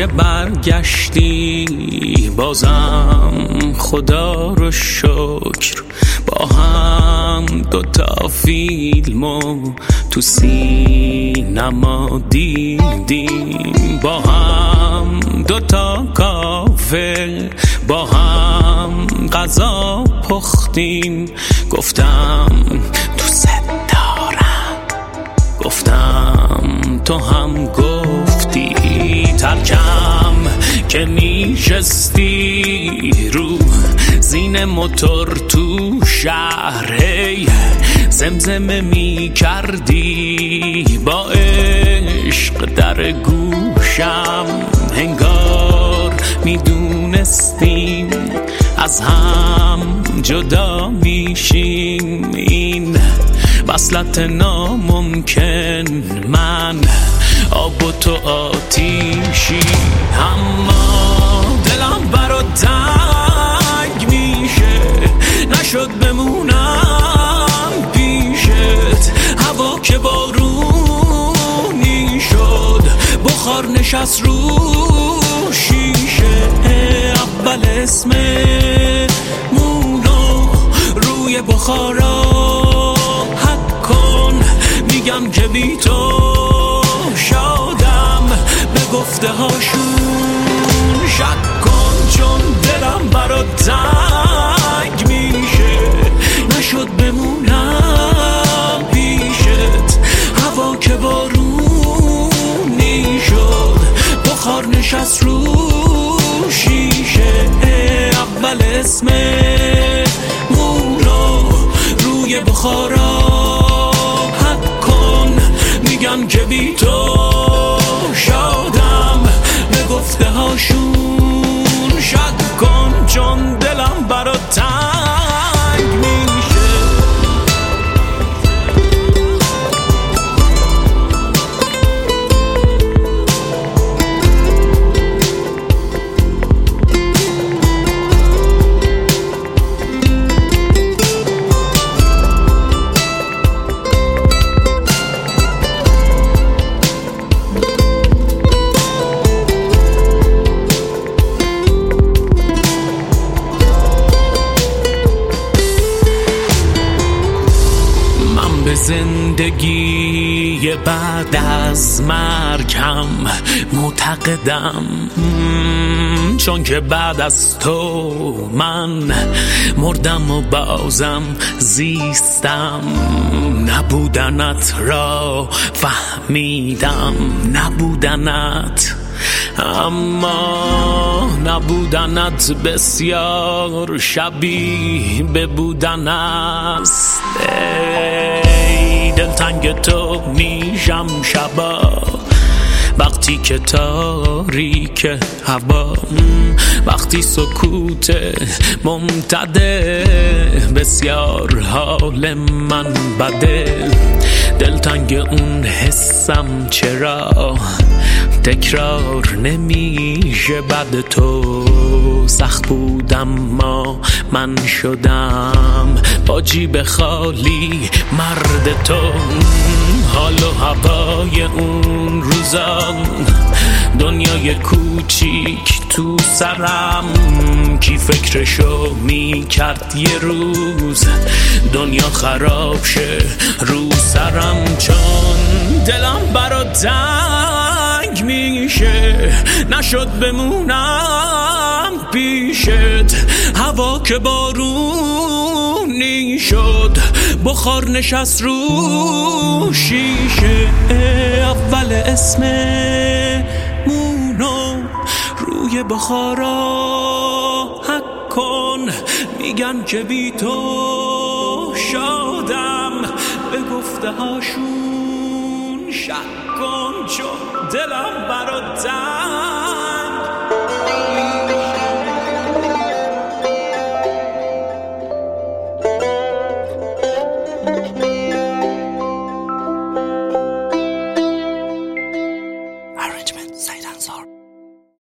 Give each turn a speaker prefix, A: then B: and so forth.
A: که برگشتی بازم خدا رو شکر، با هم دوتا فیلمو تو سینما دیدیم، با هم دوتا کافه با هم غذا پختیم. گفتم دوست دارم، گفتم تو هم گفتی. ترکم که میشستی رو زین موتور تو شهر، هی زمزمه میکردی با عشق در گوشم. انگار میدونستیم از هم جدا میشیم، این وصلت ناممکن، من آب و تو آتیشی. اما دلم برات تنگ میشه، نشد بمونم پیشت. هوا که بارونی شد، بخار نشست رو شیشه. اول اسممونو روی بخارا حک کن، میگم که بی تو شادم، به گفته هاشون شک کن. چون دلم برات تنگ میشه، نشد بمونم پیشت. هوا که بارونی شد، بخار نشست رو شیشه. اول اسممونو روی بخارا حک کن، میگم که بی تو شادم، به گفته هاشون شک کن. چون دلم برات تنگ میشه. زندگی بعد از مرگم معتقدم، چون که بعد از تو من مردم و بازم زیستم. نبودنت را فهمیدم، نبودنت، اما نبودنت بسیار شبیه به بودن است. دلتنگ تو میشم شبا، وقتی که تاریک هوا، وقتی سکوت ممتده، بسیار حال من بده. دلتنگ اون حسم چرا تکرار نمیشه بعد تو. سخت بودم ما من شدم با جیب خالی مرد تو. حال و هوای اون روزا، دنیای کوچیک تو سرم، کی فکرشو میکرد یه روز دنیا خراب شه رو سرم. چون دلم برات تنگ میشه، نشد بمونم پیشت. هوا که بارونی شد، بخار نشست رو شیشه. اول اسممونو روی بخارا حک کن، میگن که بی تو شادم، به گفته هاشون شک کن. چون دلم برات